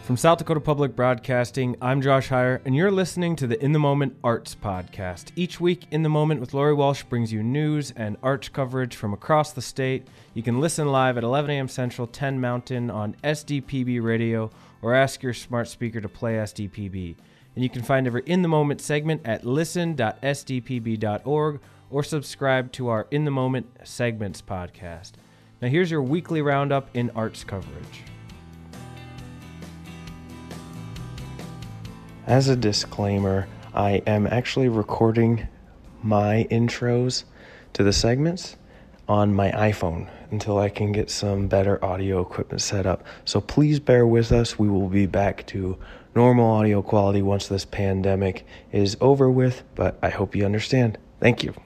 From South Dakota Public Broadcasting, I'm Josh Heyer, and you're listening to the In the Moment Arts Podcast. Each week, In the Moment with Lori Walsh brings you news and arts coverage from across the state. You can listen live at 11 a.m. Central, 10 Mountain on SDPB Radio, or ask your smart speaker to play SDPB. And you can find every In the Moment segment at listen.sdpb.org or subscribe to our In the Moment Segments podcast. Now here's your weekly roundup in arts coverage. As a disclaimer, I am actually recording my intros to the segments on my iPhone until I can get some better audio equipment set up. So please bear with us. We will be back to normal audio quality once this pandemic is over with, but I hope you understand. Thank you.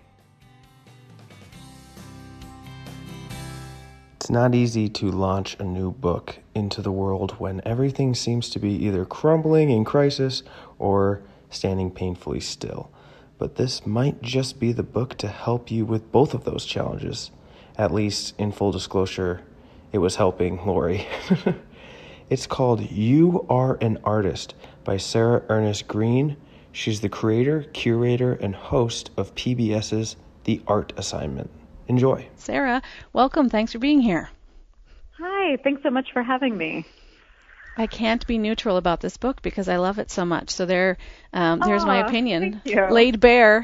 It's not easy to launch a new book into the world when everything seems to be either crumbling in crisis or standing painfully still. But this might just be the book to help you with both of those challenges. At least, in full disclosure, it was helping Lori. It's called You Are an Artist by Sarah Ernest Green. She's the creator, curator, and host of PBS's The Art Assignment. Enjoy. Sarah, welcome. Thanks for being here. Hi, thanks so much for having me. I can't be neutral about this book because I love it so much. So there's my opinion laid bare.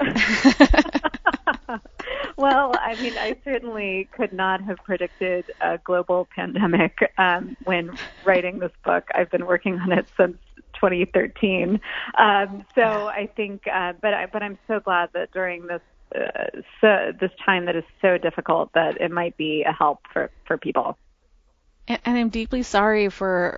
Well, I mean, I certainly could not have predicted a global pandemic when writing this book. I've been working on it since 2013. So I think, but I'm so glad that during this time that is so difficult that it might be a help for people. And I'm deeply sorry for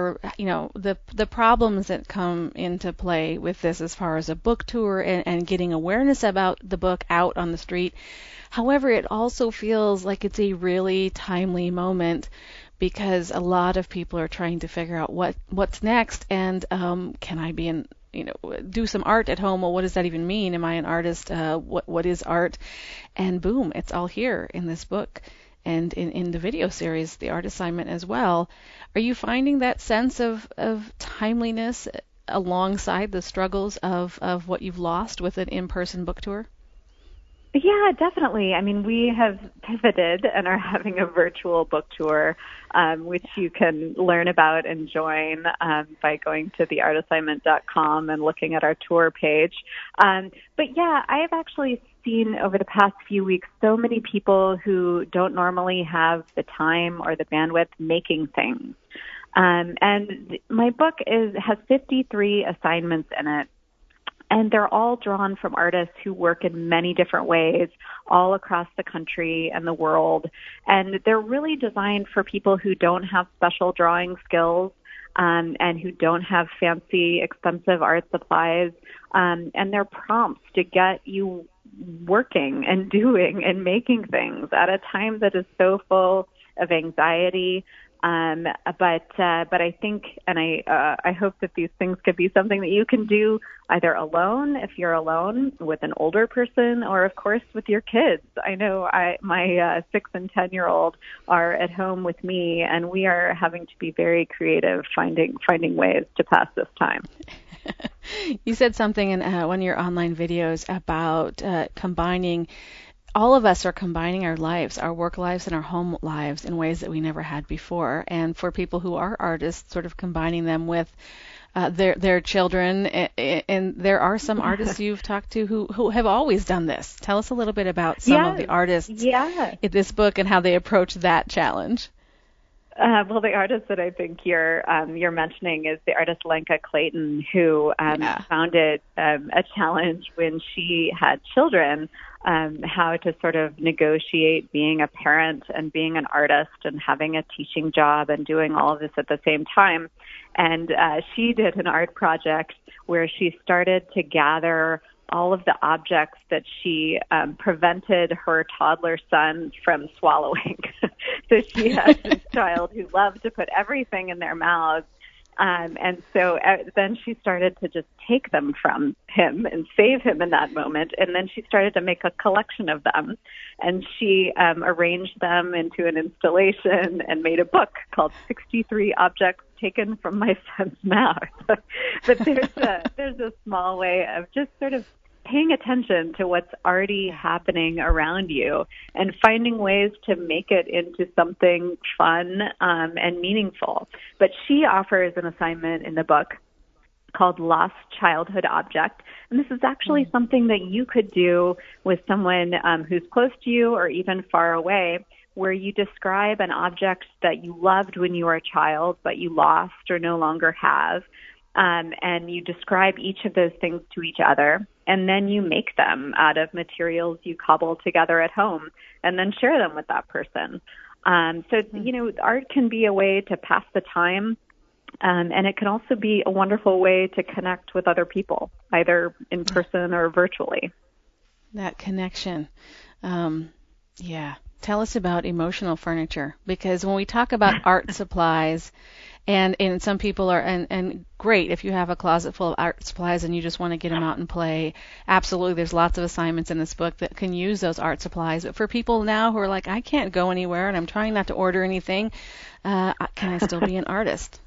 the problems that come into play with this as far as a book tour and getting awareness about the book out on the street. However, it also feels like it's a really timely moment because a lot of people are trying to figure out what's next and can I be do some art at home? Well, what does that even mean? Am I an artist? What is art? And boom, it's all here in this book and in the video series, The Art Assignment as well. Are you finding that sense of timeliness alongside the struggles of what you've lost with an in-person book tour? Yeah, definitely. I mean, we have pivoted and are having a virtual book tour, which you can learn about and join by going to theartassignment.com and looking at our tour page. But yeah, I have actually seen over the past few weeks so many people who don't normally have the time or the bandwidth making things. And my book has 53 assignments in it. And they're all drawn from artists who work in many different ways all across the country and the world. And they're really designed for people who don't have special drawing skills and who don't have fancy, expensive art supplies. And they're prompts to get you working and doing and making things at a time that is so full of anxiety. But I think, and I hope that these things could be something that you can do either alone, if you're alone, with an older person, or of course with your kids. I know my 6 and 10-year-old are at home with me, and we are having to be very creative, finding ways to pass this time. You said something in one of your online videos about combining. All of us are combining our lives, our work lives and our home lives in ways that we never had before. And for people who are artists, sort of combining them with their children. And there are some artists you've talked to who have always done this. Tell us a little bit about some of the artists in this book and how they approach that challenge. Well, the artist that I think you're mentioning is the artist Lenka Clayton, who founded a challenge when she had children, how to sort of negotiate being a parent and being an artist and having a teaching job and doing all of this at the same time. And she did an art project where she started to gather all of the objects that she prevented her toddler son from swallowing. So she has this child who loves to put everything in their mouths. And so then she started to just take them from him and save him in that moment. And then she started to make a collection of them. And she arranged them into an installation and made a book called 63 Objects taken from my son's mouth. But there's a small way of just sort of paying attention to what's already happening around you and finding ways to make it into something fun and meaningful. But she offers an assignment in the book called Lost Childhood Object. And this is actually something that you could do with someone who's close to you or even far away, where you describe an object that you loved when you were a child, but you lost or no longer have. And you describe each of those things to each other, and then you make them out of materials you cobble together at home, and then share them with that person. So, art can be a way to pass the time, and it can also be a wonderful way to connect with other people, either in person or virtually. That connection. Tell us about emotional furniture, because when we talk about art supplies, and some people are, and great if you have a closet full of art supplies and you just want to get them out and play. Absolutely, there's lots of assignments in this book that can use those art supplies. But for people now who are like, I can't go anywhere and I'm trying not to order anything, can I still be an artist?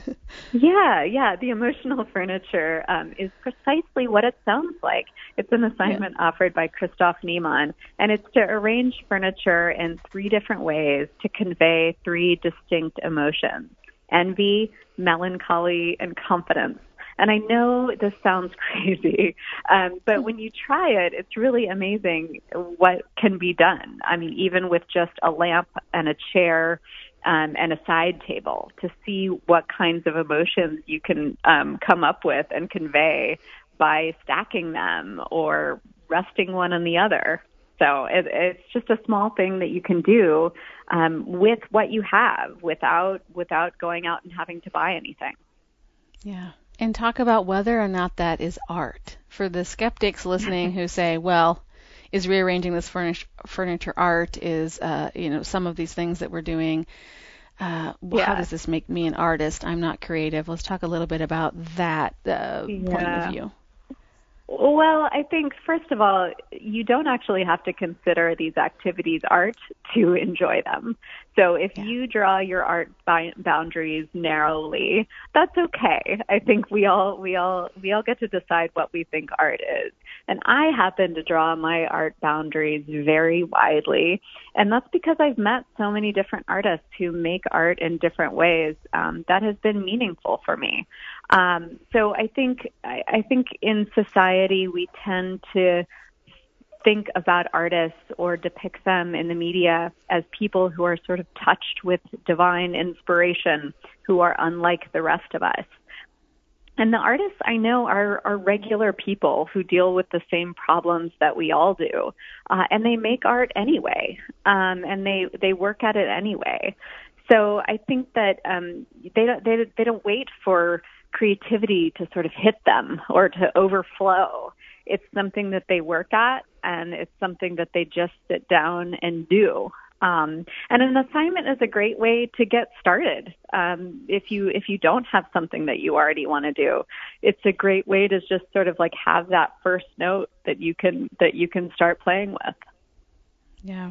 Yeah. The emotional furniture is precisely what it sounds like. It's an assignment offered by Christoph Niemann, and it's to arrange furniture in 3 different ways to convey 3 distinct emotions: envy, melancholy, and confidence. And I know this sounds crazy, but when you try it, it's really amazing what can be done. I mean, even with just a lamp and a chair and a side table, to see what kinds of emotions you can come up with and convey by stacking them or resting one on the other. So it's just a small thing that you can do with what you have without going out and having to buy anything. Yeah. And talk about whether or not that is art. For the skeptics listening who say, well, is rearranging this furniture art? Is, some of these things that we're doing, how does this make me an artist? I'm not creative. Let's talk a little bit about that point of view. Well, I think, first of all, you don't actually have to consider these activities art to enjoy them. So if you draw your art boundaries narrowly, that's okay. I think we all get to decide what we think art is. And I happen to draw my art boundaries very widely, and that's because I've met so many different artists who make art in different ways that has been meaningful for me. So I think in society we tend to think about artists or depict them in the media as people who are sort of touched with divine inspiration, who are unlike the rest of us. And the artists I know are regular people who deal with the same problems that we all do, and they make art anyway, and they work at it anyway. So I think that they don't wait for creativity to sort of hit them or to overflow. It's something that they work at, and it's something that they just sit down and do. And an assignment is a great way to get started. If you don't have something that you already want to do, it's a great way to just sort of like have that first note that you can start playing with. Yeah.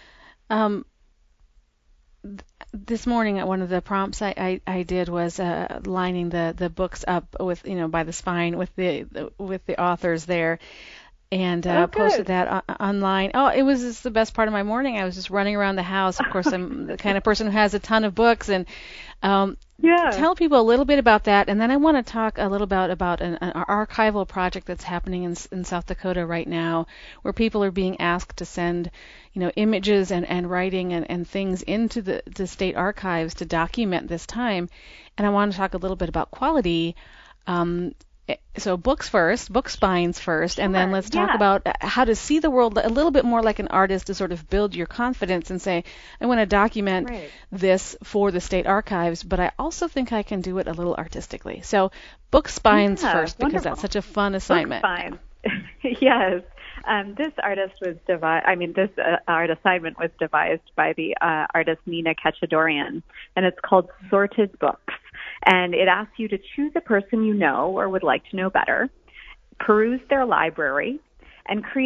This morning, one of the prompts I did was lining the books up with by the spine with the authors there, and posted that online. Oh, it was just the best part of my morning. I was just running around the house. Of course, I'm the kind of person who has a ton of books, and tell people a little bit about that. And then I want to talk a little about an archival project that's happening in South Dakota right now, where people are being asked to send images and writing and things into the state archives to document this time. And I want to talk a little bit about quality. So book spines first, and then let's talk about how to see the world a little bit more like an artist, to sort of build your confidence and say, I want to document this for the state archives, but I also think I can do it a little artistically. So book spines first, because that's such a fun assignment. Book spines. Yes. This art assignment was devised by the artist Nina Ketchadorian, and it's called Sorted Books. And it asks you to choose a person you know or would like to know better, peruse their library, and create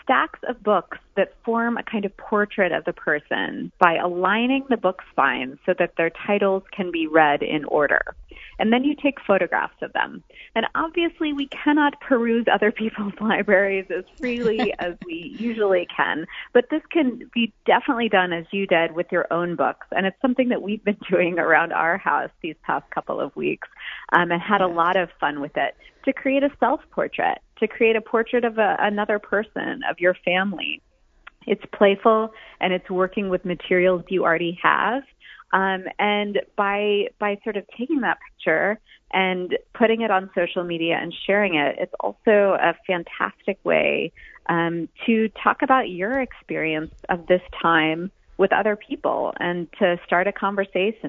stacks of books that form a kind of portrait of the person by aligning the book spines so that their titles can be read in order. And then you take photographs of them. And obviously we cannot peruse other people's libraries as freely as we usually can, but this can be definitely done as you did with your own books. And it's something that we've been doing around our house these past couple of weeks, and had a lot of fun with it, to create a self-portrait, to create a portrait of another person, of your family. It's playful, and it's working with materials you already have. And by sort of taking that picture and putting it on social media and sharing it, it's also a fantastic way to talk about your experience of this time with other people, and to start a conversation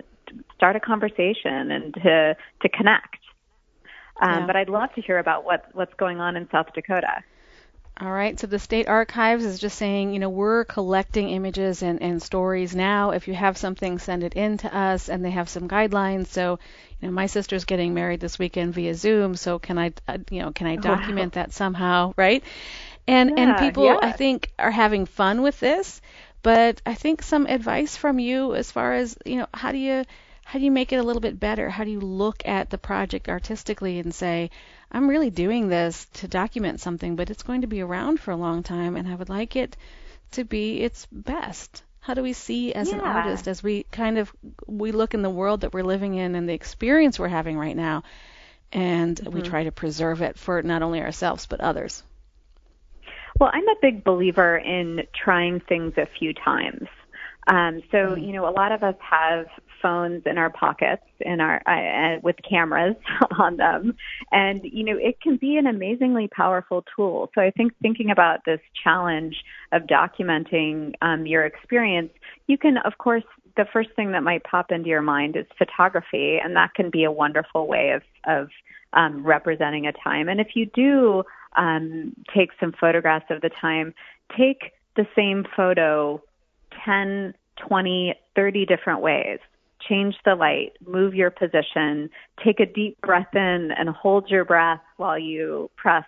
and to connect. But I'd love to hear about what's going on in South Dakota. All right, so the State Archives is just saying, we're collecting images and stories now. If you have something, send it in to us, and they have some guidelines. So, my sister's getting married this weekend via Zoom, so can I document that somehow, right? And people, I think, are having fun with this, but I think some advice from you as far as, how do you make it a little bit better? How do you look at the project artistically and say, I'm really doing this to document something, but it's going to be around for a long time, and I would like it to be its best? How do we see as an artist, as we look in the world that we're living in and the experience we're having right now, and we try to preserve it for not only ourselves but others? Well, I'm a big believer in trying things a few times. So, a lot of us have phones in our pockets with cameras on them. And, it can be an amazingly powerful tool. So I think thinking about this challenge of documenting your experience, you can, of course, the first thing that might pop into your mind is photography. And that can be a wonderful way of representing a time. And if you do take some photographs of the time, take the same photo 10, 20, 30 different ways. Change the light, move your position, take a deep breath in and hold your breath while you press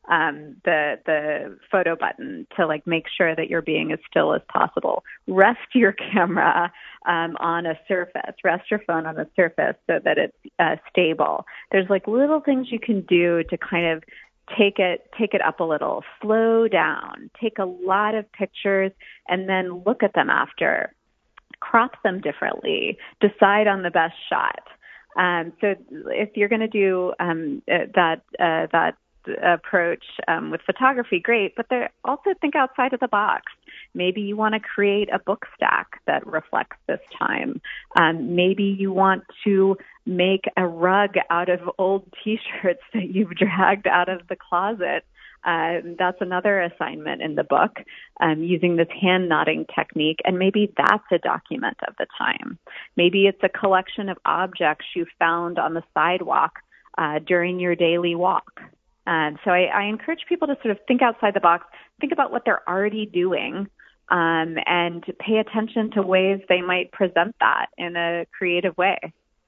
the photo button to make sure that you're being as still as possible. Rest your camera on a surface, rest your phone on a surface so that it's stable. There's little things you can do to kind of take it up a little, slow down, take a lot of pictures, and then look at them after. Crop them differently, decide on the best shot. So if you're going to do that approach with photography, great, but also think outside of the box. Maybe you want to create a book stack that reflects this time. Maybe you want to make a rug out of old T-shirts that you've dragged out of the closet. That's another assignment in the book, using this hand nodding technique. And maybe that's a document of the time. Maybe it's a collection of objects you found on the sidewalk during your daily walk. So I encourage people to sort of think outside the box, think about what they're already doing, and pay attention to ways they might present that in a creative way.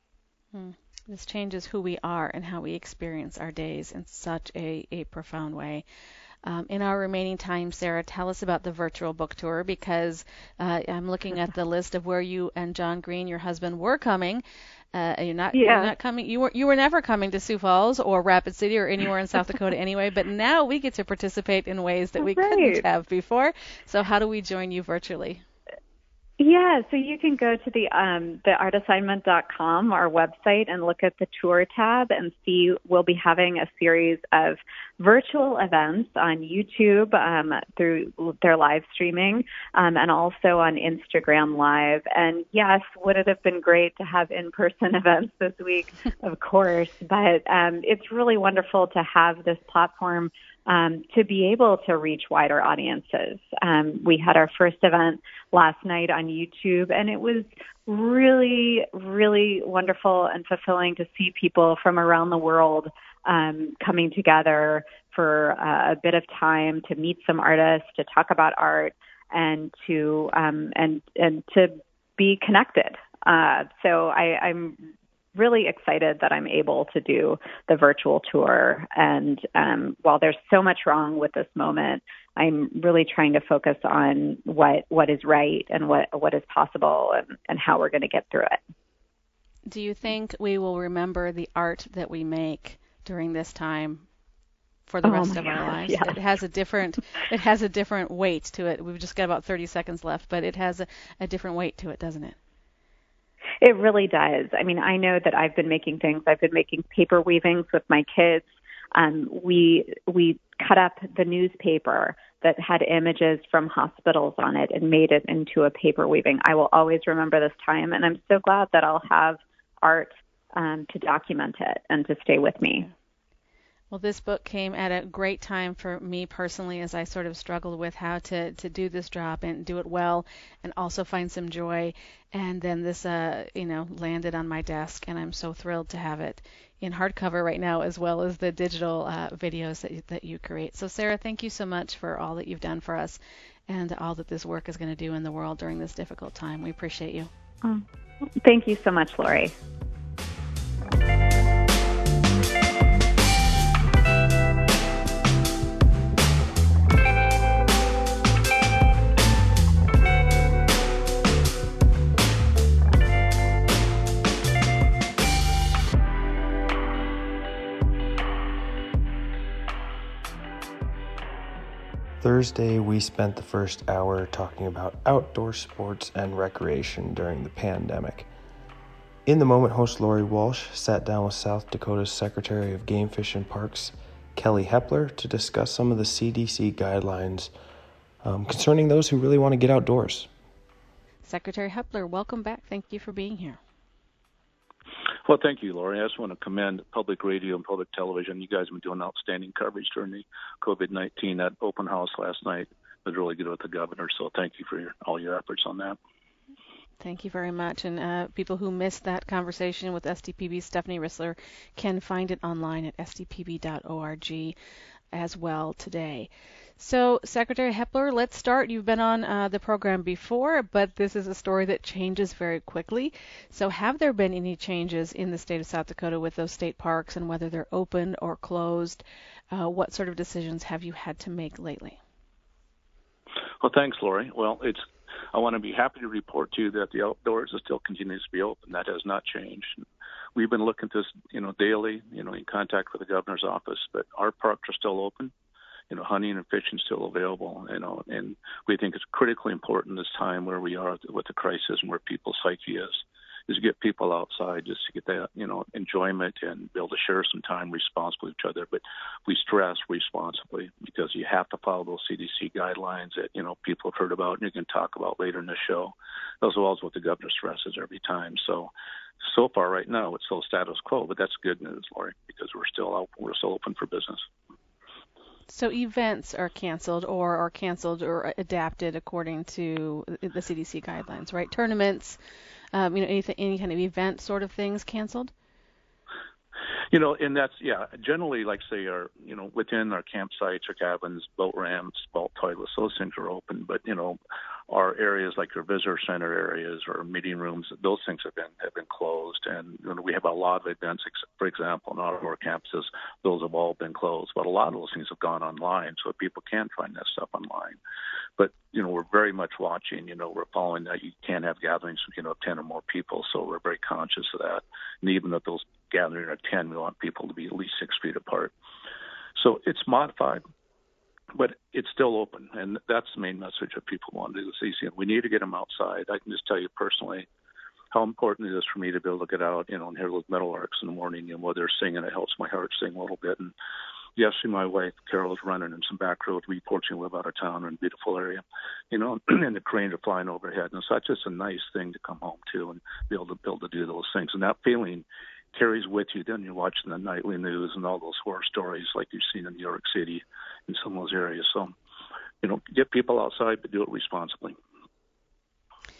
This changes who we are and how we experience our days in such a profound way. In our remaining time, Sarah, tell us about the virtual book tour, because I'm looking at the list of where you and John Green, your husband, were coming. You're not coming. You were never coming to Sioux Falls or Rapid City or anywhere in South Dakota anyway. But now we get to participate in ways that we couldn't have before. So how do we join you virtually? Yeah, so you can go to the artassignment.com, our website, and look at the tour tab and see we'll be having a series of virtual events on YouTube through their live streaming, and also on Instagram Live. And yes, would it have been great to have in-person events this week? Of course, but it's really wonderful to have this platform to be able to reach wider audiences. We had our first event last night on YouTube, and it was really, really wonderful and fulfilling to see people from around the world coming together for a bit of time to meet some artists, to talk about art, and to be connected. So I'm really excited that I'm able to do the virtual tour. And while there's so much wrong with this moment, I'm really trying to focus on what is right and what is possible and how we're going to get through it. Do you think we will remember the art that we make during this time for the rest of our lives? Yeah. It has a different weight to it. We've just got about 30 seconds left, but it has a different weight to it, doesn't it? It really does. I mean, I know that I've been making things. I've been making paper weavings with my kids. We cut up the newspaper that had images from hospitals on it and made it into a paper weaving. I will always remember this time, and I'm so glad that I'll have art to document it and to stay with me. Well, this book came at a great time for me personally as I sort of struggled with how to do this job and do it well and also find some joy. And then this, landed on my desk, and I'm so thrilled to have it in hardcover right now as well as the digital videos that you create. So, Sarah, thank you so much for all that you've done for us and all that this work is going to do in the world during this difficult time. We appreciate you. Thank you so much, Lori. Thursday, we spent the first hour talking about outdoor sports and recreation during the pandemic. In the moment, host Lori Walsh sat down with South Dakota's Secretary of Game Fish and Parks, Kelly Hepler, to discuss some of the CDC guidelines concerning those who really want to get outdoors. Secretary Hepler, welcome back. Thank you for being here. Well, thank you, Lori. I just want to commend public radio and public television. You guys have been doing outstanding coverage during the COVID-19. That open house last night was really good with the governor, so thank you for all your efforts on that. Thank you very much. And people who missed that conversation with SDPB's Stephanie Rissler can find it online at sdpb.org as well today. So, Secretary Hepler, let's start. You've been on the program before, but this is a story that changes very quickly. So have there been any changes in the state of South Dakota with those state parks and whether they're open or closed? What sort of decisions have you had to make lately? Well, thanks, Lori. Well, I want to be happy to report to you that the outdoors still continues to be open. That has not changed. We've been looking at this, daily, in contact with the governor's office, but our parks are still open. Hunting and fishing is still available, and we think it's critically important this time where we are with the crisis and where people's psyche is to get people outside just to get that, enjoyment and be able to share some time responsibly with each other. But we stress responsibly because you have to follow those CDC guidelines that, people have heard about and you can talk about later in the show, as well as what the governor stresses every time. So far right now, it's still status quo, but that's good news, Lori, because we're still open for business. So events are canceled or adapted according to the CDC guidelines, right? Tournaments, any kind of event sort of things canceled? And that's, generally, like say, within our campsites or cabins, boat ramps, boat toilets, those things are open. But, our areas like our visitor center areas or meeting rooms, those things have been closed. And we have a lot of events, for example, in our outdoor campuses, those have all been closed. But a lot of those things have gone online, so people can find that stuff online. But, we're very much watching, we're following that you can't have gatherings of 10 or more people, so we're very conscious of that. And even if those gatherings are 10, we want people to be at least 6 feet apart. So it's modified, but it's still open, and that's the main message that people want to do this easy. We need to get them outside. I can just tell you personally how important it is for me to be able to get out, and hear those meadowlarks in the morning, and while they're singing, it helps my heart sing a little bit. And yesterday, my wife, Carol, was running in some back roads. We fortunately live out of town in a beautiful area, and the cranes are flying overhead. And so that's just a nice thing to come home to and be able to do those things. And that feeling carries with you. Then you're watching the nightly news and all those horror stories like you've seen in New York City in some of those areas. So, get people outside, but do it responsibly.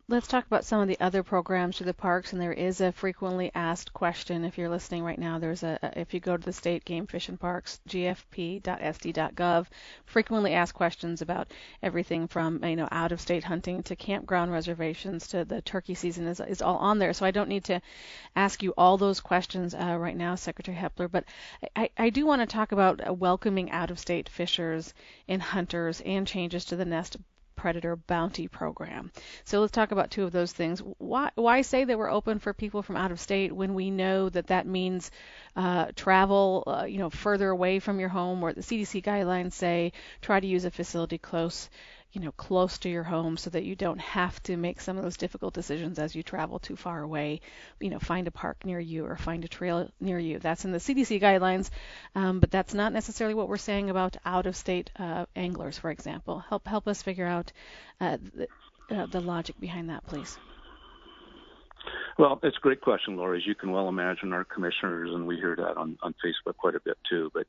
Let's talk about some of the other programs through the parks, and there is a frequently asked question. If you're listening right now, if you go to the state game fish and parks, gfp.sd.gov, frequently asked questions about everything from out of state hunting to campground reservations to the turkey season is all on there. So I don't need to ask you all those questions right now, Secretary Hepler, but I do want to talk about welcoming out of state fishers and hunters and changes to the nest predator bounty program. So let's talk about two of those things. Why say that we're open for people from out of state when we know that means travel further away from your home, where the CDC guidelines say try to use a facility close to your home so that you don't have to make some of those difficult decisions as you travel too far away, find a park near you or find a trail near you. That's in the CDC guidelines, but that's not necessarily what we're saying about out-of-state anglers, for example. Help us figure out the logic behind that, please. Well, it's a great question, Lori. As you can well imagine, our commissioners, and we hear that on Facebook quite a bit too, but,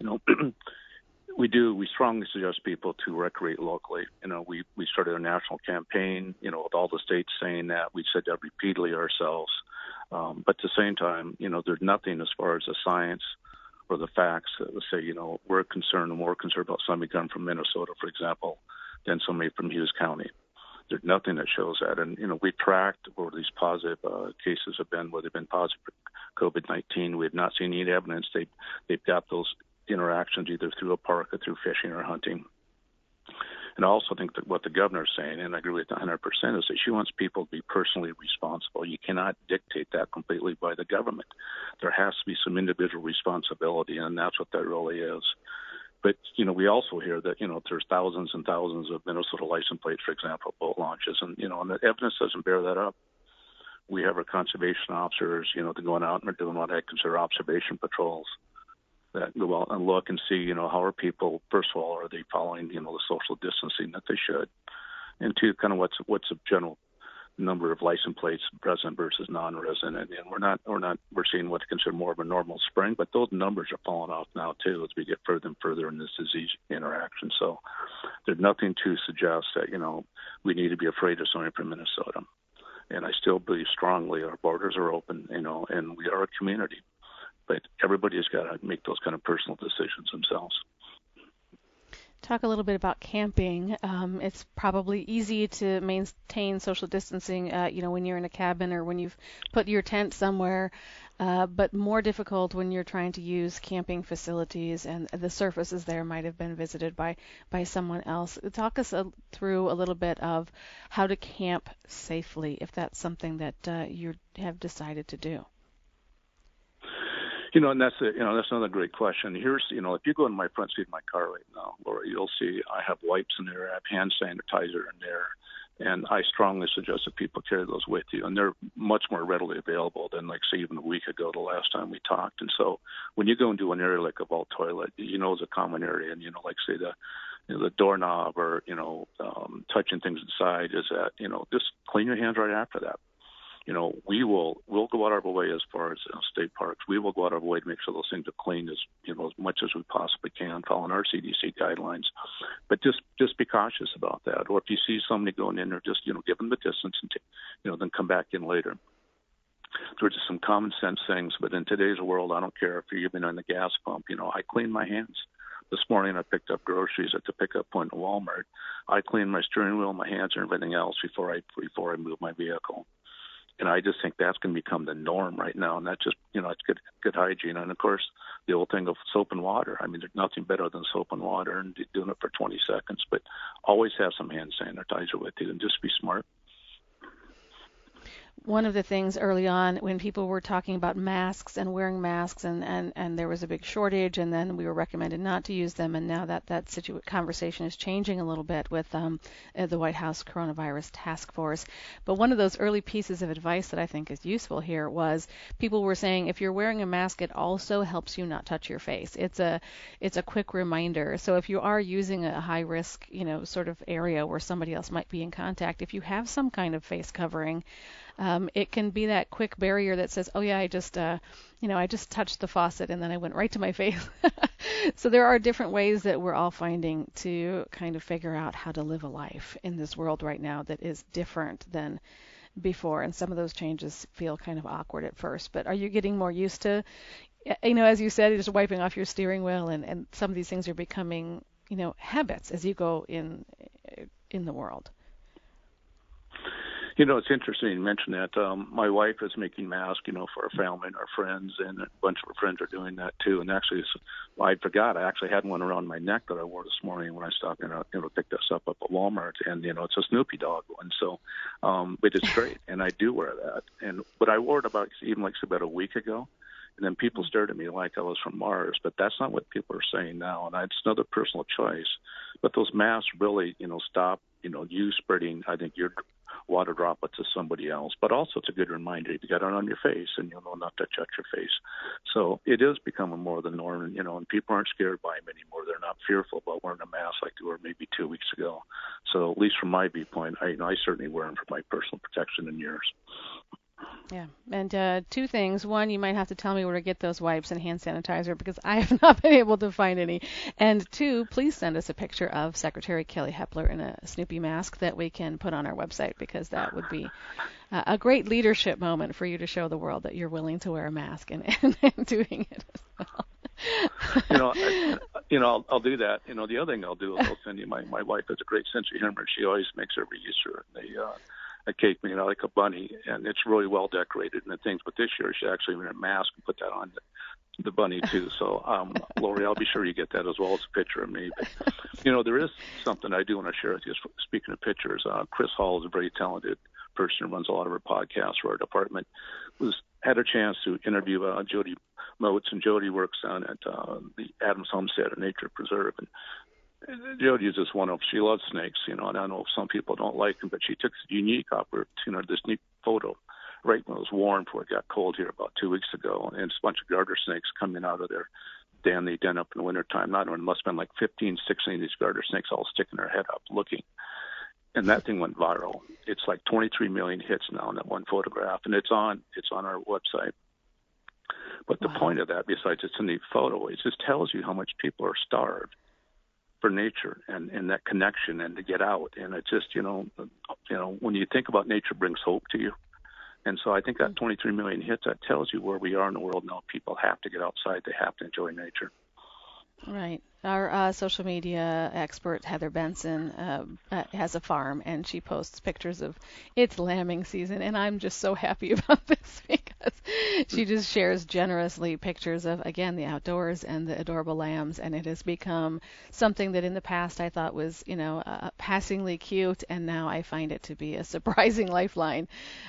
we strongly suggest people to recreate locally. We started a national campaign, with all the states saying that. We said that repeatedly ourselves. But at the same time, there's nothing as far as the science or the facts that would say, we're more concerned about somebody coming from Minnesota, for example, than somebody from Hughes County. There's nothing that shows that. And, we tracked where these positive cases have been, where they've been positive for COVID-19. We have not seen any evidence they've got those interactions either through a park or through fishing or hunting. And I also think that what the governor's saying, and I agree with 100%, is that she wants people to be personally responsible. You cannot dictate that completely by the government. There has to be some individual responsibility, and that's what that really is. But, we also hear that, there's thousands and thousands of Minnesota license plates, for example, boat launches, and the evidence doesn't bear that up. We have our conservation officers, they're going out and they're doing what I consider observation patrols that go out and look and see, how are people, first of all, are they following, the social distancing that they should? And two, kind of what's the general number of license plates present versus non-resident? And we're seeing what's considered more of a normal spring, but those numbers are falling off now too as we get further and further in this disease interaction. So there's nothing to suggest that, we need to be afraid of somebody from Minnesota. And I still believe strongly our borders are open, and we are a community. But everybody's got to make those kind of personal decisions themselves. Talk a little bit about camping. It's probably easy to maintain social distancing, when you're in a cabin or when you've put your tent somewhere, but more difficult when you're trying to use camping facilities and the surfaces there might have been visited by someone else. Talk us through a little bit of how to camp safely, if that's something that you have decided to do. And that's another great question. Here's, if you go in my front seat of my car right now, Laura, you'll see I have wipes in there, I have hand sanitizer in there, and I strongly suggest that people carry those with you. And they're much more readily available than, like, say, even a week ago, the last time we talked. And so when you go into an area like a vault toilet, it's a common area, and, like, say, the doorknob or, touching things inside is that, just clean your hands right after that. We'll go out of our way as far as state parks. We will go out of our way to make sure those things are clean as much as we possibly can, following our CDC guidelines. But just be cautious about that. Or if you see somebody going in there, just give them the distance and then come back in later. There's just some common sense things. But in today's world, I don't care if you're even on the gas pump. I clean my hands. This morning I picked up groceries at the pickup point in Walmart. I clean my steering wheel, my hands, and everything else before I move my vehicle. And I just think that's going to become the norm right now. And that's just, it's good hygiene. And, of course, the old thing of soap and water. I mean, there's nothing better than soap and water and doing it for 20 seconds. But always have some hand sanitizer with you and just be smart. One of the things early on when people were talking about masks and wearing masks and there was a big shortage and then we were recommended not to use them, and now that conversation is changing a little bit with the White House Coronavirus Task Force. But one of those early pieces of advice that I think is useful here was people were saying if you're wearing a mask, it also helps you not touch your face. It's a quick reminder. So if you are using a high risk, sort of area where somebody else might be in contact, if you have some kind of face covering, it can be that quick barrier that says, oh yeah, I just touched the faucet and then I went right to my face. So there are different ways that we're all finding to kind of figure out how to live a life in this world right now that is different than before. And some of those changes feel kind of awkward at first. But are you getting more used to, as you said, just wiping off your steering wheel, and some of these things are becoming, habits as you go in the world? It's interesting you mention that. My wife is making masks, for our family and our friends, and a bunch of our friends are doing that too. And actually, I forgot. I actually had one around my neck that I wore this morning when I stopped in, picked this up at Walmart, and it's a Snoopy dog one. So, but it's great, and I do wear that. But I wore it about a week ago. And then people stared at me like I was from Mars, but that's not what people are saying now. And it's another personal choice. But those masks really, stop, you spreading, I think, your water droplets to somebody else. But also it's a good reminder you got it on your face and you'll know not to touch your face. So it is becoming more the norm, and people aren't scared by them anymore. They're not fearful about wearing a mask like they were maybe 2 weeks ago. So at least from my viewpoint, I certainly wear them for my personal protection and yours. Yeah, and two things. One, you might have to tell me where to get those wipes and hand sanitizer because I have not been able to find any. And two, please send us a picture of Secretary Kelly Hepler in a Snoopy mask that we can put on our website, because that would be a great leadership moment for you to show the world that you're willing to wear a mask and doing it as well. I'll do that. The other thing I'll do is I'll send you my wife has a great sense of humor. She always makes every Easter a cake made out like a bunny, and it's really well decorated and things. But this year she actually made a mask and put that on the bunny too. So, Lori, I'll be sure you get that as well as a picture of me. But, there is something I do want to share with you. Speaking of pictures, Chris Hall is a very talented person who runs a lot of our podcasts for our department. Had a chance to interview Jody Motes, and Jody works down at the Adams Homestead Nature Preserve. And Jody is just she loves snakes, and I know some people don't like them, but she took a unique this neat photo right when it was warm before it got cold here about 2 weeks ago, and it's a bunch of garter snakes coming out of their den they den up in the wintertime. Not only, it must have been like 15, 16 of these garter snakes all sticking their head up looking. And that thing went viral. It's like 23 million hits now in that one photograph, and it's on our website. But the point of that, besides it's a neat photo, it just tells you how much people are starved for nature and that connection and to get out. And it's just, when you think about nature brings hope to you. And so I think that 23 million hits, that tells you where we are in the world now. People have to get outside. They have to enjoy nature. Right. Our social media expert, Heather Benson, has a farm, and she posts pictures of its lambing season, and I'm just so happy about this because she just shares generously pictures of, again, the outdoors and the adorable lambs, and it has become something that in the past I thought was, passingly cute, and now I find it to be a surprising lifeline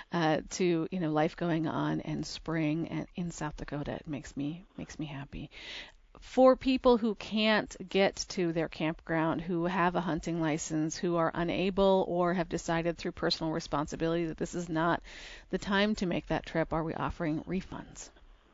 to, life going on and spring and in South Dakota. It makes me happy. For people who can't get to their campground, who have a hunting license, who are unable or have decided through personal responsibility that this is not the time to make that trip, are we offering refunds?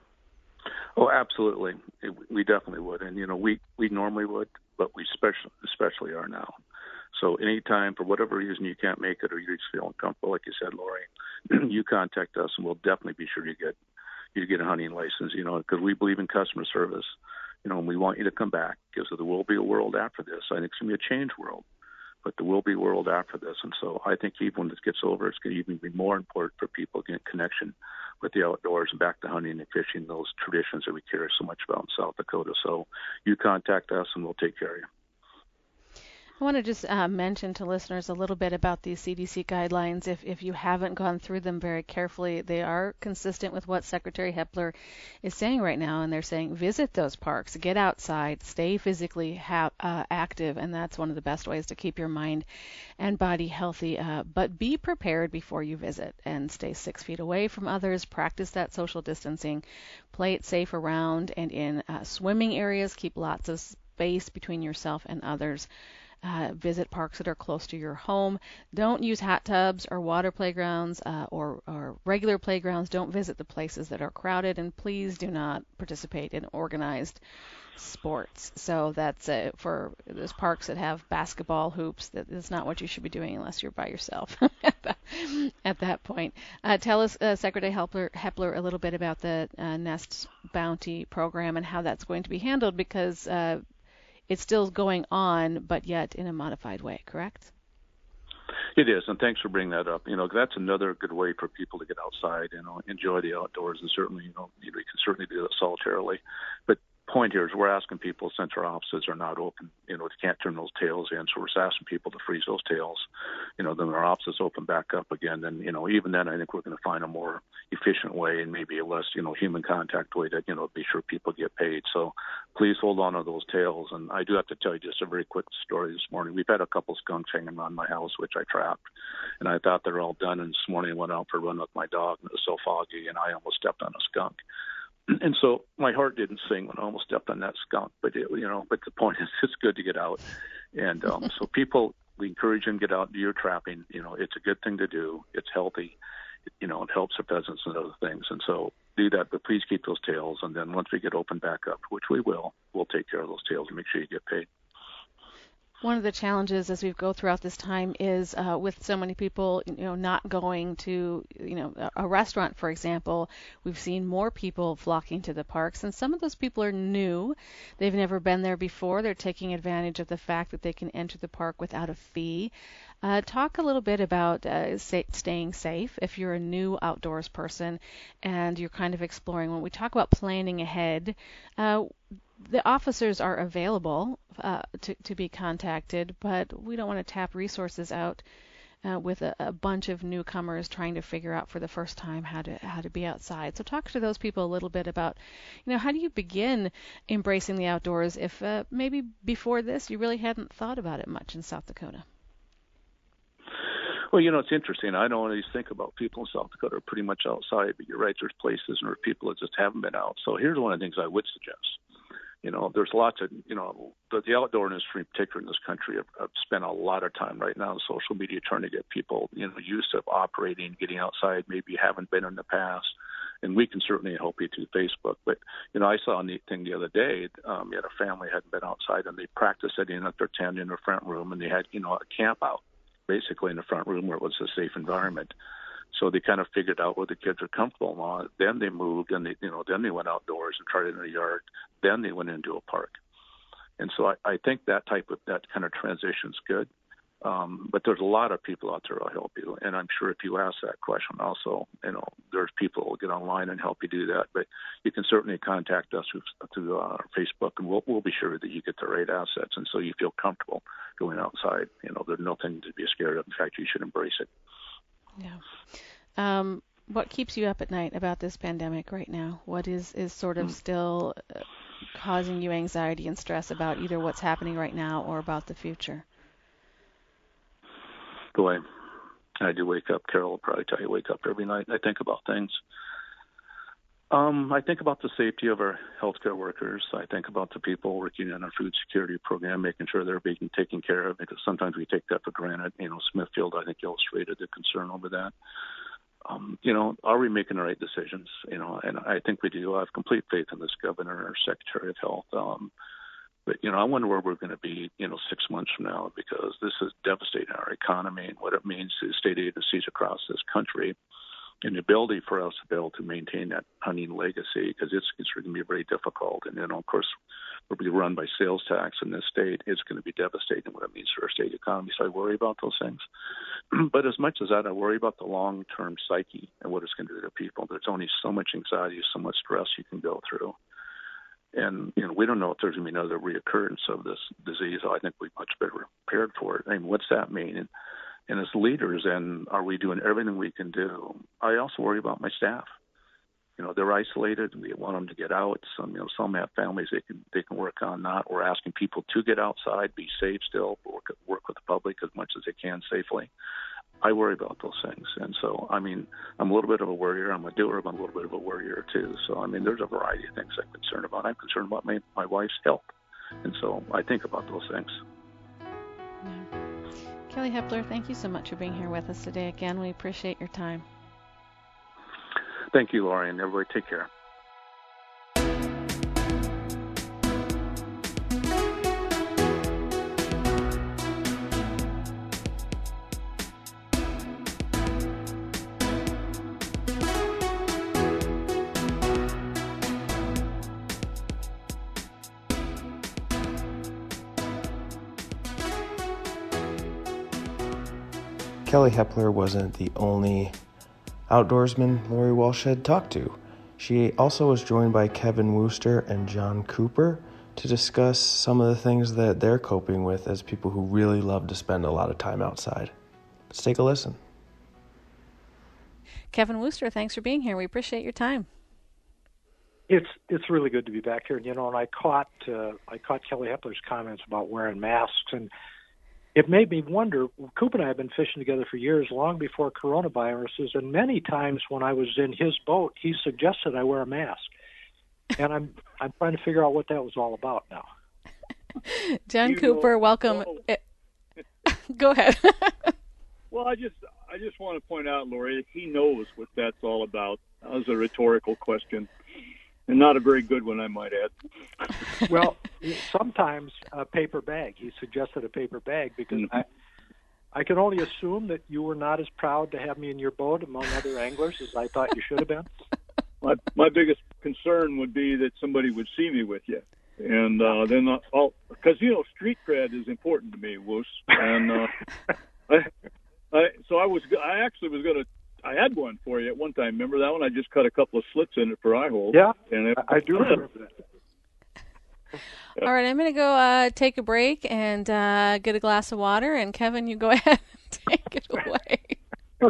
Oh, absolutely. We definitely would. And, we normally would, but we especially are now. So anytime, for whatever reason, you can't make it or you just feel uncomfortable, like you said, Lori, you contact us and we'll definitely be sure you get a hunting license, because we believe in customer service. And we want you to come back because there will be a world after this. I think it's going to be a changed world, but there will be a world after this. And so I think even when this gets over, it's going to even be more important for people to get connection with the outdoors and back to hunting and fishing, those traditions that we care so much about in South Dakota. So you contact us and we'll take care of you. I want to just mention to listeners a little bit about these CDC guidelines. If you haven't gone through them very carefully, they are consistent with what Secretary Hepler is saying right now, and they're saying visit those parks, get outside, stay physically active, and that's one of the best ways to keep your mind and body healthy. But be prepared before you visit and stay 6 feet away from others, practice that social distancing, play it safe around and in swimming areas, keep lots of space between yourself and others. Visit parks that are close to your home. Don't use hot tubs or water playgrounds or regular playgrounds. Don't visit the places that are crowded, and please do not participate in organized sports. So that's for those parks that have basketball hoops. That is not what you should be doing unless you're by yourself. at that point. Tell us, Secretary Hepler, a little bit about the Nest Bounty program and how that's going to be handled, because it's still going on, but yet in a modified way, correct? It is, and thanks for bringing that up. That's another good way for people to get outside, enjoy the outdoors, and certainly, you can certainly do that solitarily. But point here is we're asking people, since our offices are not open, they can't turn those tails in, so we're just asking people to freeze those tails. Then our offices open back up again, then, even then I think we're going to find a more efficient way and maybe a less, human contact way to, be sure people get paid. So please hold on to those tails. And I do have to tell you just a very quick story this morning. We've had a couple skunks hanging around my house, which I trapped, and I thought they were all done. And this morning I went out for a run with my dog, and it was so foggy, and I almost stepped on a skunk. And so my heart didn't sing when I almost stepped on that skunk, but but the point is it's good to get out. And so people, we encourage them to get out and do your trapping. It's a good thing to do. It's healthy. It helps the pheasants and other things. And so do that, but please keep those tails. And then once we get open back up, which we will, we'll take care of those tails and make sure you get paid. One of the challenges as we go throughout this time is with so many people, not going to, a restaurant, for example. We've seen more people flocking to the parks, and some of those people are new. They've never been there before. They're taking advantage of the fact that they can enter the park without a fee. Talk a little bit about staying safe if you're a new outdoors person and you're kind of exploring. When we talk about planning ahead, the officers are available to be contacted, but we don't want to tap resources out with a bunch of newcomers trying to figure out for the first time how to be outside. So talk to those people a little bit about, how do you begin embracing the outdoors if maybe before this you really hadn't thought about it much in South Dakota? Well, it's interesting. I don't always think about people in South Dakota are pretty much outside, but you're right, there's places and there are people that just haven't been out. So here's one of the things I would suggest. There's lots of, the outdoor industry in particular in this country have spent a lot of time right now on social media trying to get people, used to operating, getting outside, maybe you haven't been in the past. And we can certainly help you through Facebook. But, I saw a neat thing the other day. You had a family hadn't been outside, and they practiced setting up their tent in their front room, and they had, a camp out basically in the front room where it was a safe environment. So they kind of figured out where the kids are comfortable on. Then they moved, and then they went outdoors and tried it in the yard. Then they went into a park. And so I think that kind of transition is good. But there's a lot of people out there who'll help you. And I'm sure if you ask that question also, there's people who will get online and help you do that. But you can certainly contact us through Facebook, and we'll be sure that you get the right assets. And so you feel comfortable going outside. There's nothing to be scared of. In fact, you should embrace it. Yeah. What keeps you up at night about this pandemic right now? What is sort of still causing you anxiety and stress about either what's happening right now or about the future? Boy, I do wake up. Carol will probably tell you, wake up every night. I think about things. I think about the safety of our healthcare workers. I think about the people working in our food security program, making sure they're being taken care of, because sometimes we take that for granted. Smithfield, I think, illustrated the concern over that. Are we making the right decisions? And I think we do. I have complete faith in this governor and our Secretary of Health. But, I wonder where we're going to be, 6 months from now, because this is devastating our economy and what it means to state agencies across this country, and the ability for us to be able to maintain that hunting legacy, because it's going to be very difficult. And then, of course, we'll be run by sales tax in this state. It's going to be devastating what it means for our state economy. So I worry about those things. But as much as that, I worry about the long-term psyche and what it's going to do to people. There's only so much anxiety, so much stress you can go through. And, we don't know if there's going to be another reoccurrence of this disease. I think we're much better prepared for it. I mean, what's that mean? And as leaders, and are we doing everything we can do? I also worry about my staff. They're isolated, and we want them to get out. Some have families they can work on that. We're asking people to get outside, be safe still, work with the public as much as they can safely. I worry about those things. And so, I'm a little bit of a worrier. I'm a doer, but I'm a little bit of a worrier too. So, there's a variety of things I'm concerned about. I'm concerned about my wife's health. And so I think about those things. Yeah. Kelly Hepler, thank you so much for being here with us today. Again, we appreciate your time. Thank you, Laurie, and everybody take care. Kelly Hepler wasn't the only outdoorsman Lori Walsh had talked to. She also was joined by Kevin Wooster and John Cooper to discuss some of the things that they're coping with as people who really love to spend a lot of time outside. Let's take a listen. Kevin Wooster, thanks for being here. We appreciate your time. It's really good to be back here. And I caught Kelly Hepler's comments about wearing masks, and it made me wonder. Coop and I have been fishing together for years, long before coronaviruses, and many times when I was in his boat, he suggested I wear a mask. And I'm trying to figure out what that was all about now. John Cooper, welcome. Go ahead. Well, I just want to point out, Lori, he knows what that's all about. That was a rhetorical question, and not a very good one, I might add. Well, sometimes a paper bag. He suggested a paper bag because I can only assume that you were not as proud to have me in your boat among other anglers as I thought you should have been. My biggest concern would be that somebody would see me with you. And then I'll, because, street cred is important to me, Woos. And I actually was going to, I had one for you at one time. Remember that one? I just cut a couple of slits in it for eye holes. Yeah, and I do remember that. All right, I'm going to go take a break and get a glass of water. And Kevin, you go ahead and take it away.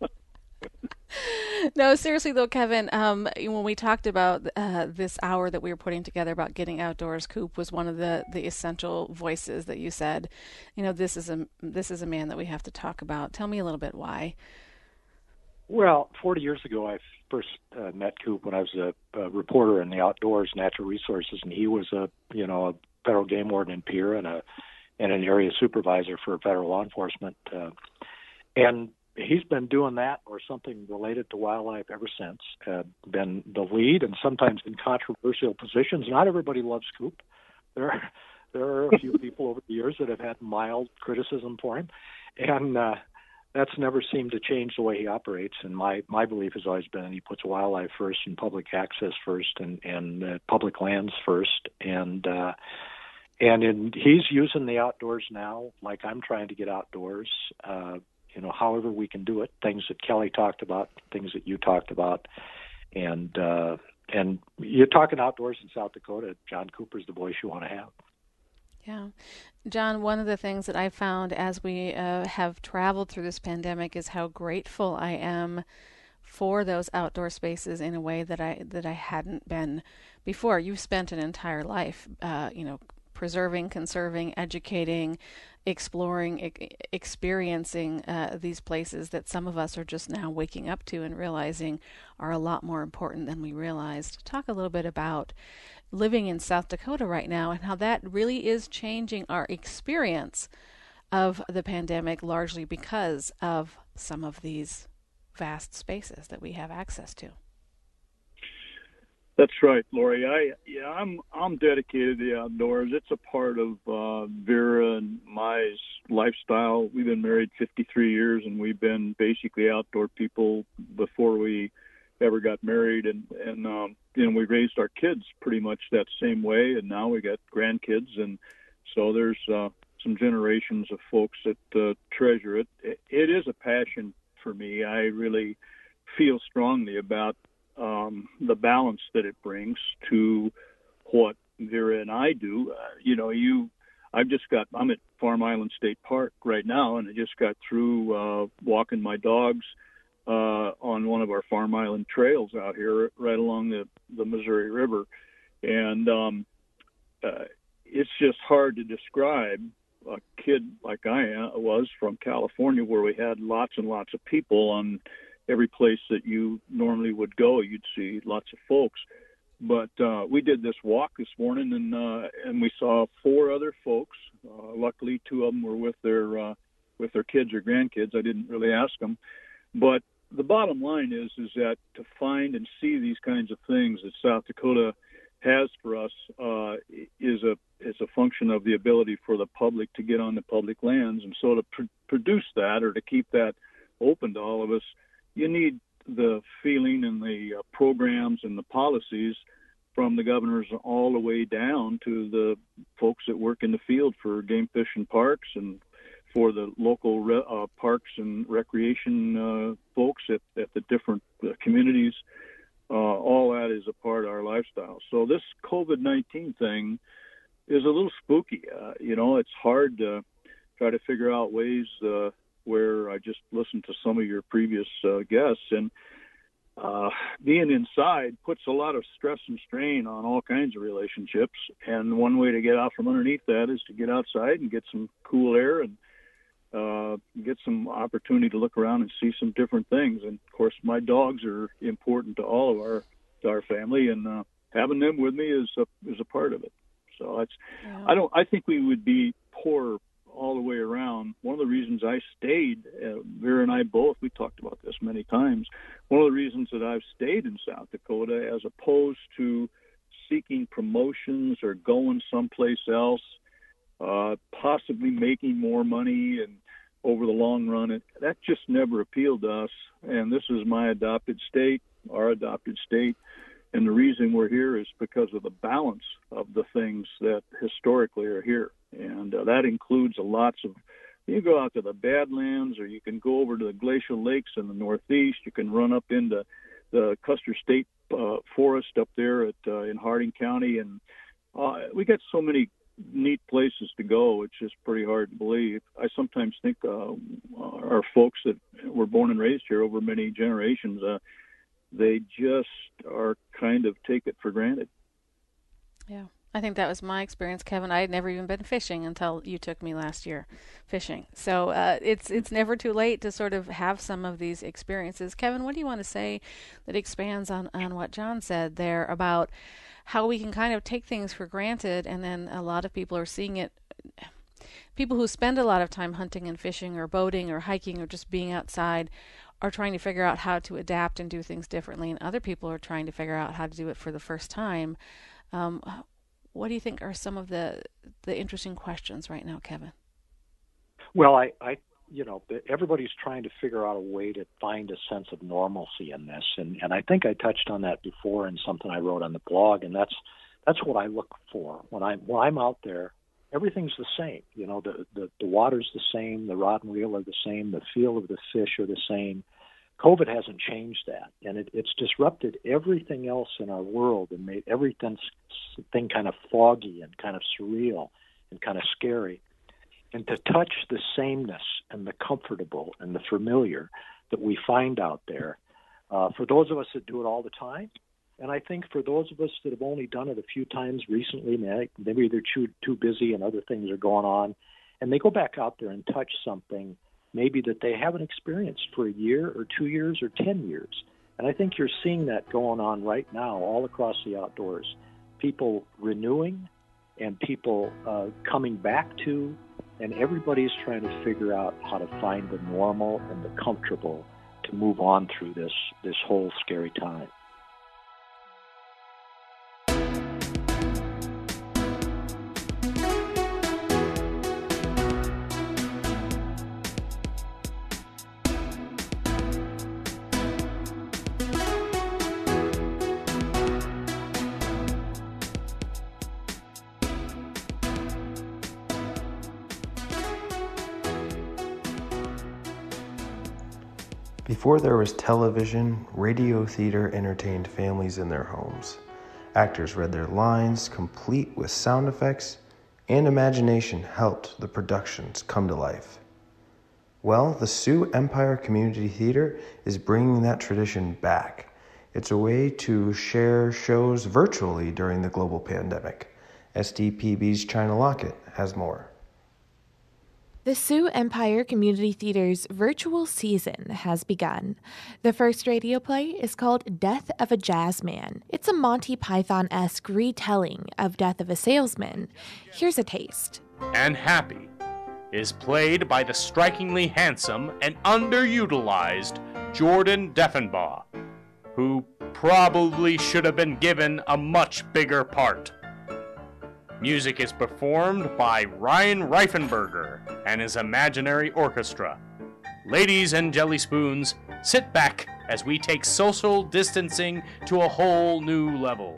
No, seriously though, Kevin, when we talked about this hour that we were putting together about getting outdoors, Coop was one of the essential voices that you said, this is a man that we have to talk about. Tell me a little bit why. Well, 40 years ago, I first met Coop when I was a reporter in the outdoors, natural resources, and he was a federal game warden in Pierre and an area supervisor for federal law enforcement, and he's been doing that or something related to wildlife ever since. Been the lead and sometimes in controversial positions. Not everybody loves Coop. There are a few people over the years that have had mild criticism for him, and that's never seemed to change the way he operates. And my belief has always been he puts wildlife first and public access first and public lands first. And he's using the outdoors now, like I'm trying to get outdoors. However we can do it, things that Kelly talked about, things that you talked about. And you're talking outdoors in South Dakota, John Cooper's the voice you want to have. Yeah. John, one of the things that I found as we have traveled through this pandemic is how grateful I am for those outdoor spaces in a way that I hadn't been before. You've spent an entire life, preserving, conserving, educating, exploring, experiencing these places that some of us are just now waking up to and realizing are a lot more important than we realized. Talk a little bit about living in South Dakota right now and how that really is changing our experience of the pandemic, largely because of some of these vast spaces that we have access to. That's right, Lori. I'm dedicated to the outdoors. It's a part of Vera and my lifestyle. We've been married 53 years, and we've been basically outdoor people before we ever got married. And we raised our kids pretty much that same way, and now we got grandkids, and so there's some generations of folks that treasure it. It is a passion for me. I really feel strongly about the balance that it brings to what Vera and I do. I'm at Farm Island State Park right now, and I just got through walking my dogs on one of our Farm Island trails out here right along the Missouri River. And it's just hard to describe a kid like I was from California, where we had lots and lots of people on every place that you normally would go. You'd see lots of folks. But we did this walk this morning, and we saw 4 other folks. Luckily, 2 of them were with their kids or grandkids. I didn't really ask them. But the bottom line is that to find and see these kinds of things that South Dakota has for us is a function of the ability for the public to get on the public lands. And so to produce that, or to keep that open to all of us, you need the feeling and the programs and the policies from the governors all the way down to the folks that work in the field for game fish and parks and for the local parks and recreation folks at the different communities. All that is a part of our lifestyle. So this COVID-19 thing is a little spooky. It's hard to try to figure out ways where I just listened to some of your previous guests, and being inside puts a lot of stress and strain on all kinds of relationships. And one way to get out from underneath that is to get outside and get some cool air and get some opportunity to look around and see some different things. And of course, my dogs are important to all of our family, and having them with me is a part of it. So I think we would be poor all the way around. One of the reasons I stayed, Vera and I both, we talked about this many times, one of the reasons that I've stayed in South Dakota as opposed to seeking promotions or going someplace else, possibly making more money and over the long run, that just never appealed to us. And this is my adopted state, our adopted state. And the reason we're here is because of the balance of the things that historically are here. And that includes lots of, you go out to the Badlands, or you can go over to the glacial lakes in the Northeast. You can run up into the Custer State Forest up there in Harding County. And we got so many neat places to go. It's just pretty hard to believe. I sometimes think our folks that were born and raised here over many generations, they just are kind of take it for granted. Yeah, I think that was my experience, Kevin. I had never even been fishing until you took me last year fishing. So it's never too late to sort of have some of these experiences. Kevin, what do you want to say that expands on what John said there about how we can kind of take things for granted, and then a lot of people are seeing it. People who spend a lot of time hunting and fishing or boating or hiking or just being outside are trying to figure out how to adapt and do things differently, and other people are trying to figure out how to do it for the first time. What do you think are some of the interesting questions right now, Kevin? Well, everybody's trying to figure out a way to find a sense of normalcy in this, and I think I touched on that before in something I wrote on the blog, and that's what I look for when I'm out there. Everything's the same, the water's the same, the rod and reel are the same, the feel of the fish are the same. COVID hasn't changed that, and it's disrupted everything else in our world and made everything kind of foggy and kind of surreal and kind of scary. And to touch the sameness and the comfortable and the familiar that we find out there, for those of us that do it all the time, and I think for those of us that have only done it a few times recently, maybe they're too busy and other things are going on, and they go back out there and touch something maybe that they haven't experienced for a year or 2 years or 10 years. And I think you're seeing that going on right now all across the outdoors. People renewing and people coming back to, and everybody's trying to figure out how to find the normal and the comfortable to move on through this whole scary time. Before there was television, radio theater entertained families in their homes. Actors read their lines, complete with sound effects, and imagination helped the productions come to life. Well, the Sioux Empire Community Theater is bringing that tradition back. It's a way to share shows virtually during the global pandemic. SDPB's China Lockett has more. The Sioux Empire Community Theater's virtual season has begun. The first radio play is called Death of a Jazzman. It's a Monty Python-esque retelling of Death of a Salesman. Here's a taste. And Happy is played by the strikingly handsome and underutilized Jordan Deffenbaugh, who probably should have been given a much bigger part. Music is performed by Ryan Reifenberger and his imaginary orchestra. Ladies and jelly spoons, sit back as we take social distancing to a whole new level.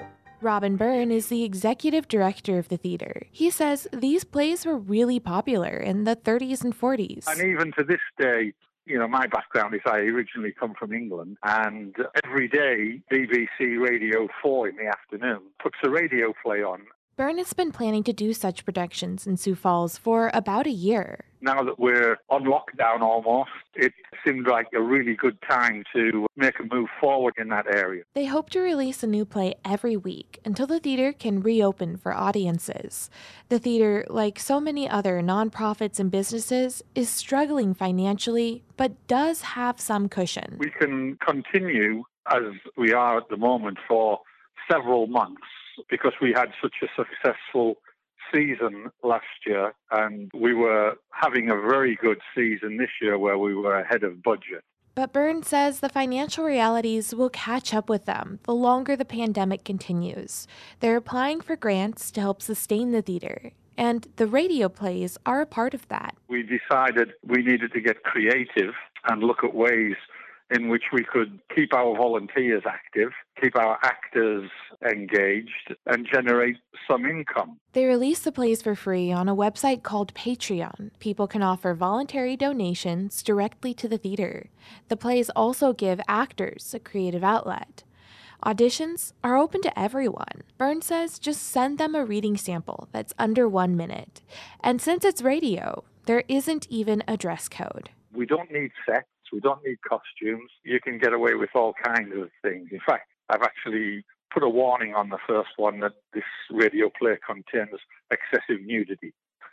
Robin Byrne is the executive director of the theater. He says these plays were really popular in the 30s and 40s. And even to this day, you know, my background is I originally come from England, and every day BBC Radio 4 in the afternoon puts a radio play on. Byrne has been planning to do such productions in Sioux Falls for about a year. Now that we're on lockdown almost, it seemed like a really good time to make a move forward in that area. They hope to release a new play every week until the theater can reopen for audiences. The theater, like so many other nonprofits and businesses, is struggling financially, but does have some cushion. We can continue as we are at the moment for several months because we had such a successful season last year, and we were having a very good season this year where we were ahead of budget. But Byrne says the financial realities will catch up with them the longer the pandemic continues. They're applying for grants to help sustain the theater, and the radio plays are a part of that. We decided we needed to get creative and look at ways in which we could keep our volunteers active, keep our actors engaged, and generate some income. They release the plays for free on a website called Patreon. People can offer voluntary donations directly to the theater. The plays also give actors a creative outlet. Auditions are open to everyone. Byrne says just send them a reading sample that's under 1 minute. And since it's radio, there isn't even a dress code. We don't need sets. We don't need costumes. You can get away with all kinds of things. In fact, I've actually put a warning on the first one that this radio play contains excessive nudity.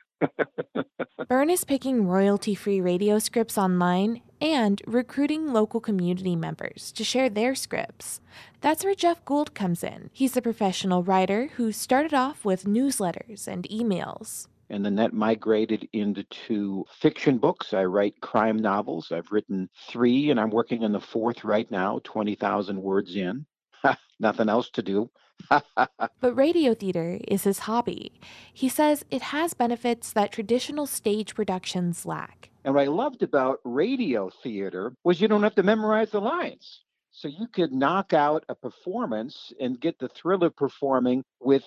Byrne is picking royalty-free radio scripts online and recruiting local community members to share their scripts. That's where Jeff Gould comes in. He's a professional writer who started off with newsletters and emails. And then that migrated into fiction books. I write crime novels. I've written 3, and I'm working on the 4th right now, 20,000 words in. Nothing else to do. But radio theater is his hobby. He says it has benefits that traditional stage productions lack. And what I loved about radio theater was you don't have to memorize the lines. So you could knock out a performance and get the thrill of performing with,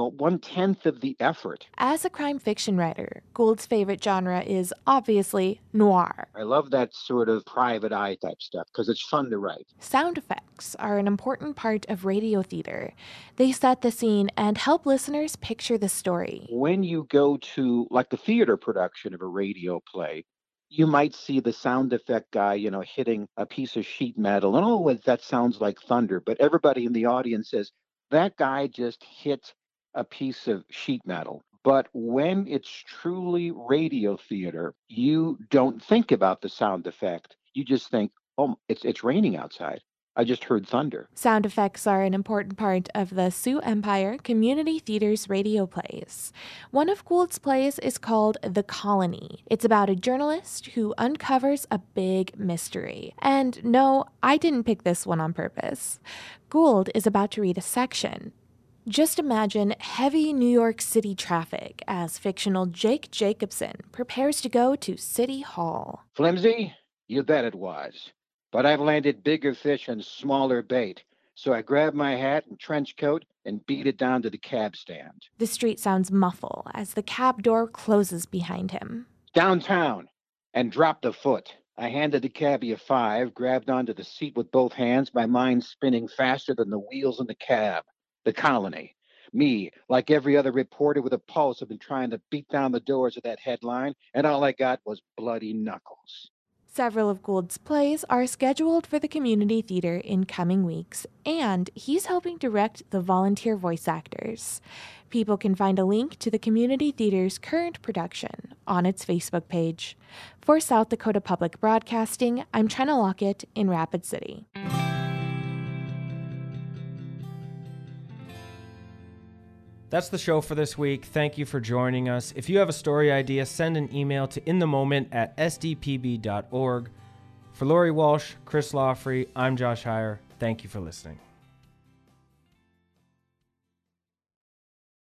1/10 of the effort. As a crime fiction writer, Gould's favorite genre is obviously noir. I love that sort of private eye type stuff because it's fun to write. Sound effects are an important part of radio theater. They set the scene and help listeners picture the story. When you go to, like, the theater production of a radio play, you might see the sound effect guy, hitting a piece of sheet metal. And that sounds like thunder. But everybody in the audience says, that guy just hit a piece of sheet metal. But when it's truly radio theater, you don't think about the sound effect. You just think, oh, it's raining outside. I just heard thunder. Sound effects are an important part of the Sioux Empire Community Theater's radio plays. One of Gould's plays is called The Colony. It's about a journalist who uncovers a big mystery. And no, I didn't pick this one on purpose. Gould is about to read a section. Just imagine heavy New York City traffic as fictional Jake Jacobson prepares to go to City Hall. Flimsy? You bet it was. But I've landed bigger fish and smaller bait. So I grabbed my hat and trench coat and beat it down to the cab stand. The street sounds muffle as the cab door closes behind him. Downtown, and dropped a foot. I handed the cabbie a 5, grabbed onto the seat with both hands, my mind spinning faster than the wheels in the cab. The Colony. Me, like every other reporter with a pulse, have been trying to beat down the doors of that headline, and all I got was bloody knuckles. Several of Gould's plays are scheduled for the community theater in coming weeks, and he's helping direct the volunteer voice actors. People can find a link to the community theater's current production on its Facebook page. For South Dakota Public Broadcasting, I'm Trenna Lockett in Rapid City. That's the show for this week. Thank you for joining us. If you have a story idea, send an email to inthemoment@sdpb.org. For Lori Walsh, Chris Lawfrey, I'm Josh Heyer. Thank you for listening.